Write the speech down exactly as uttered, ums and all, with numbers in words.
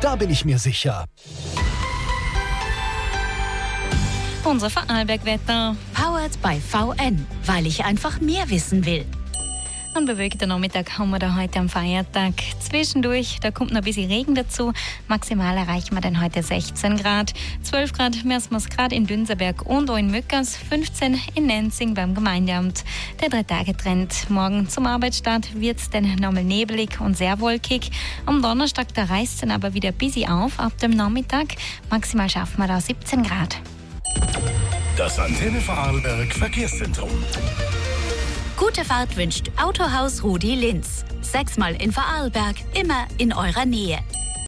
Da bin ich mir sicher. Unser Vorarlberg-Wetter. Powered by V N, weil ich einfach mehr wissen will. Ein bewölkter Nachmittag haben wir da heute am Feiertag. Zwischendurch, da kommt noch ein bisschen Regen dazu. Maximal erreichen wir dann heute sechzehn Grad. zwölf Grad messen wir es gerade in Dünserberg und auch in Möckers. fünfzehn in Nenzing beim Gemeindeamt. Der Drei-Tage-Trend. Morgen zum Arbeitsstart wird es dann nochmal nebelig und sehr wolkig. Am Donnerstag, da reißt es dann aber wieder ein bisschen auf ab dem Nachmittag. Maximal schaffen wir da siebzehn Grad. Das Antenne Vorarlberg Verkehrszentrum. Gute Fahrt wünscht Autohaus Rudi Linz. Sechsmal in Vorarlberg, immer in eurer Nähe.